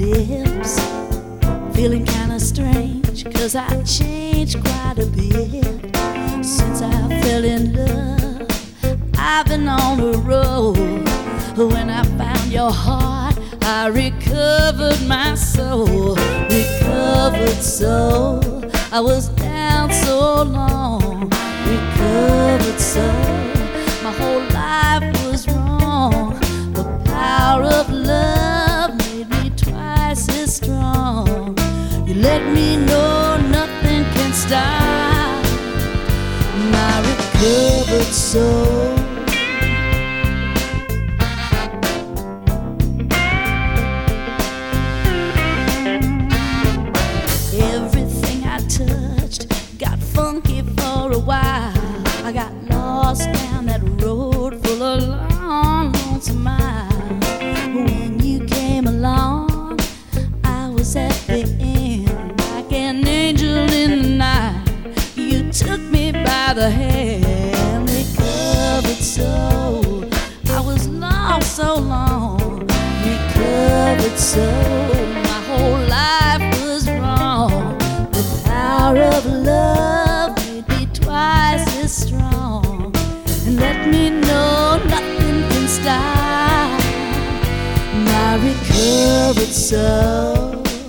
dips, feeling kinda strange, 'cause I changed quite a bit since I fell in love. I've been on the road. When I found your heart, I recovered my soul. Recovered so, I was down so long. Recovered so, my whole life was wrong. The power of love made me twice as strong. You let me know nothing can stop my recovered soul. Everything I touched got funky for a while. I got lost down that road full of long, lonesome miles. When you came along, I was at the end, like an angel in the night. You took me by the hand. Recovered so, I was lost so long. Recovered so, my whole life was wrong. The power of love made me twice as strong, and let me know nothing can stop my recovered soul.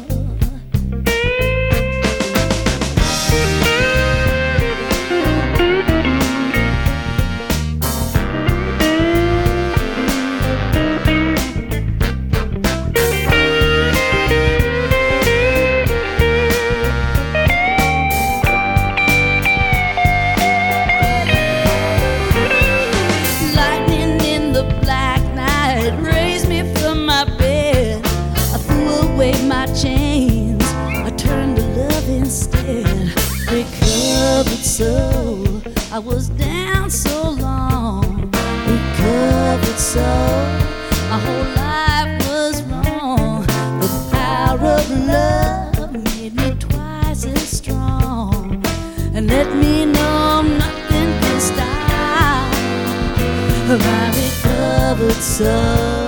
My chains, I turned to love instead. Recovered so, I was down so long. Recovered so, my whole life was wrong. The power of love made me twice as strong, and let me know nothing can stop my recovered soul.